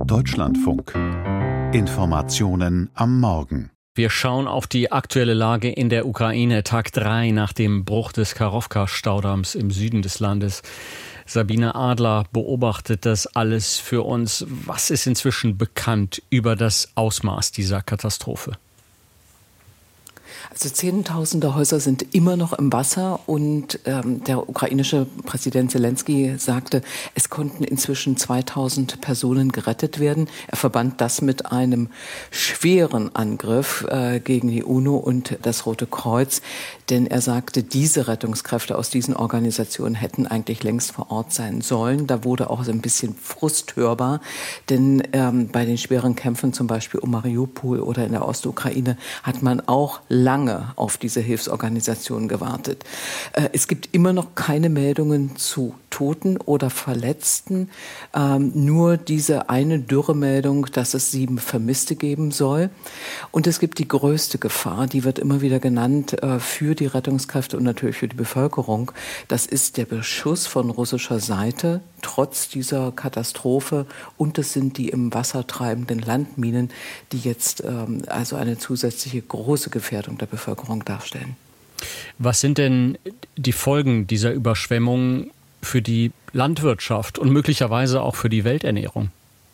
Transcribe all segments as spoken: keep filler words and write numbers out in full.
Deutschlandfunk. Informationen am Morgen. Wir schauen auf die aktuelle Lage in der Ukraine, Tag drei nach dem Bruch des Kachowka-Staudamms im Süden des Landes. Sabine Adler beobachtet das alles für uns. Was ist inzwischen bekannt über das Ausmaß dieser Katastrophe? Also Zehntausende Häuser sind immer noch im Wasser und ähm, der ukrainische Präsident Selenskyj sagte, es konnten inzwischen zweitausend Personen gerettet werden. Er verband das mit einem schweren Angriff äh, gegen die UNO und das Rote Kreuz, denn er sagte, diese Rettungskräfte aus diesen Organisationen hätten eigentlich längst vor Ort sein sollen. Da wurde auch so ein bisschen Frust hörbar, denn ähm, bei den schweren Kämpfen zum Beispiel um Mariupol oder in der Ostukraine hat man auch lange auf diese Hilfsorganisationen gewartet. Es gibt immer noch keine Meldungen zu Toten oder Verletzten, ähm, nur diese eine Dürremeldung, dass es sieben Vermisste geben soll. Und es gibt die größte Gefahr, die wird immer wieder genannt, äh, für die Rettungskräfte und natürlich für die Bevölkerung. Das ist der Beschuss von russischer Seite, trotz dieser Katastrophe. Und es sind die im Wasser treibenden Landminen, die jetzt ähm, also eine zusätzliche große Gefährdung der Bevölkerung darstellen. Was sind denn die Folgen dieser Überschwemmungen für die Landwirtschaft und möglicherweise auch für die Welternährung?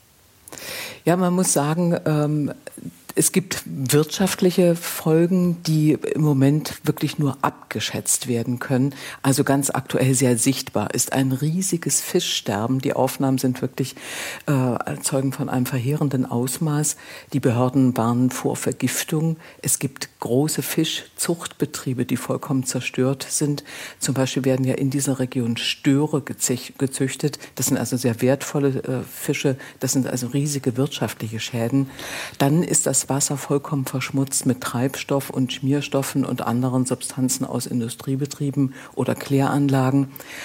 Ja, man muss sagen, ähm, es gibt wirtschaftliche Folgen, die im Moment wirklich nur abgeschätzt werden können. Also ganz aktuell sehr sichtbar ist ein riesiges Fischsterben. Die Aufnahmen sind wirklich äh, zeugen von einem verheerenden Ausmaß. Die Behörden warnen vor Vergiftung. Es gibt große Fischzuchtbetriebe, die vollkommen zerstört sind. Zum Beispiel werden ja in dieser Region Störe gezüchtet. Das sind also sehr wertvolle äh, Fische. Das sind also riesige wirtschaftliche Schäden. Dann ist das Wasser vollkommen verschmutzt mit Treibstoff und Schmierstoffen und anderen Substanzen aus Industriebetrieben oder Kläranlagen.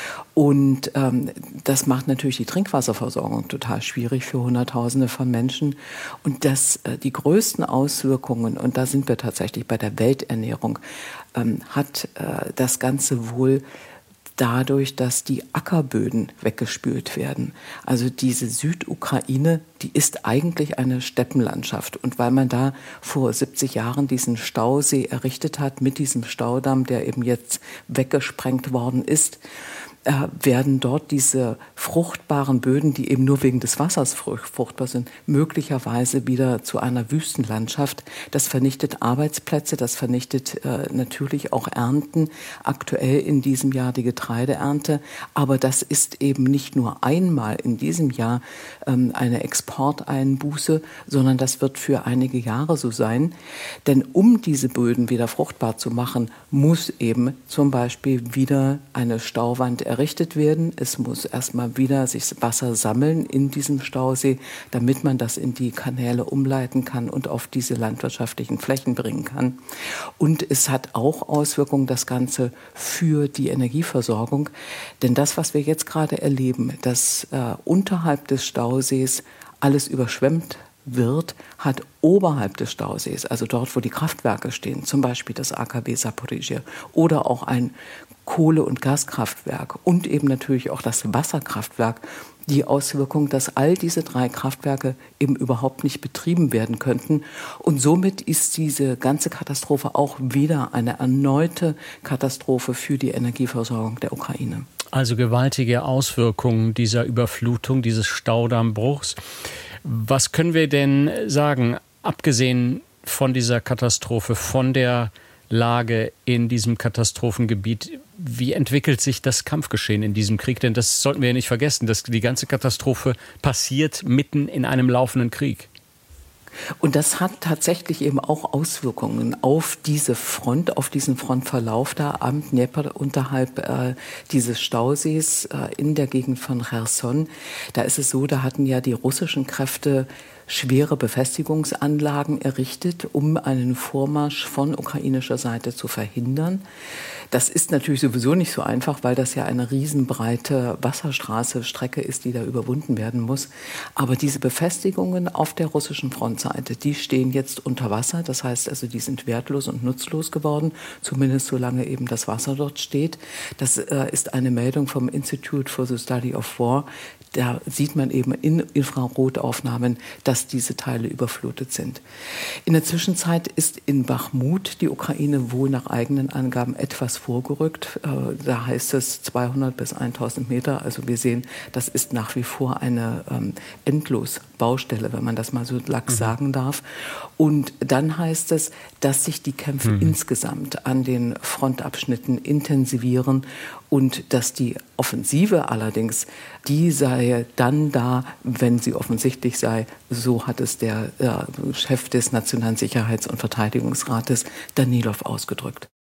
Und ähm, das macht natürlich die Trinkwasserversorgung total schwierig für Hunderttausende von Menschen. Und das, äh, die größten Auswirkungen, und da sind wir tatsächlich bei der Welternährung, ähm, hat äh, das Ganze wohl dadurch, dass die Ackerböden weggespült werden. Also diese Südukraine, die ist eigentlich eine Steppenlandschaft. Und weil man da vor siebzig Jahren diesen Stausee errichtet hat, mit diesem Staudamm, der eben jetzt weggesprengt worden ist, äh, werden dort diese fruchtbaren Böden, die eben nur wegen des Wassers fruchtbar sind, möglicherweise wieder zu einer Wüstenlandschaft. Das vernichtet Arbeitsplätze, das vernichtet äh, natürlich auch Ernten. Aktuell in diesem Jahr die Getreideernte. Aber das ist eben nicht nur einmal in diesem Jahr ähm, eine Exporteinbuße, sondern das wird für einige Jahre so sein. Denn um diese Böden wieder fruchtbar zu machen, muss eben zum Beispiel wieder eine Stauwand errichtet werden. Es muss erstmal wieder sich Wasser sammeln in diesem Stausee, damit man das in die Kanäle umleiten kann und auf diese landwirtschaftlichen Flächen bringen kann. Und es hat auch Auswirkungen, das Ganze, für die Energieversorgung. Denn das, was wir jetzt gerade erleben, dass äh, unterhalb des Stausees alles überschwemmt wird, hat oberhalb des Stausees, also dort, wo die Kraftwerke stehen, zum Beispiel das A K W Saporischschja oder auch ein Kohle- und Gaskraftwerk und eben natürlich auch das Wasserkraftwerk, die Auswirkung, dass all diese drei Kraftwerke eben überhaupt nicht betrieben werden könnten. Und somit ist diese ganze Katastrophe auch wieder eine erneute Katastrophe für die Energieversorgung der Ukraine. Also gewaltige Auswirkungen dieser Überflutung, dieses Staudammbruchs. Was können wir denn sagen, abgesehen von dieser Katastrophe, von der Lage in diesem Katastrophengebiet? Wie entwickelt sich das Kampfgeschehen in diesem Krieg? Denn das sollten wir ja nicht vergessen, dass die ganze Katastrophe passiert mitten in einem laufenden Krieg. Und das hat tatsächlich eben auch Auswirkungen auf diese Front, auf diesen Frontverlauf da am Dnepr unterhalb äh, dieses Stausees äh, in der Gegend von Cherson. Da ist es so, da hatten ja die russischen Kräfte schwere Befestigungsanlagen errichtet, um einen Vormarsch von ukrainischer Seite zu verhindern. Das ist natürlich sowieso nicht so einfach, weil das ja eine riesenbreite Wasserstraße, Strecke ist, die da überwunden werden muss. Aber diese Befestigungen auf der russischen Frontseite, die stehen jetzt unter Wasser. Das heißt also, die sind wertlos und nutzlos geworden, zumindest solange eben das Wasser dort steht. Das äh, ist eine Meldung vom Institute for the Study of War. da sieht man eben in Infrarotaufnahmen, dass diese Teile überflutet sind. In der Zwischenzeit ist in Bachmut die Ukraine wohl nach eigenen Angaben etwas vorgerückt. Da heißt es zweihundert bis tausend Meter. Also wir sehen, das ist nach wie vor eine ähm, Endlosbaustelle, wenn man das mal so lax mhm. sagen darf. Und dann heißt es, dass sich die Kämpfe mhm. insgesamt an den Frontabschnitten intensivieren und dass die Offensive allerdings, die sei dann da, wenn sie offensichtlich sei. So hat es der äh, Chef des Nationalen Sicherheits- und Verteidigungsrates, Danilov, ausgedrückt.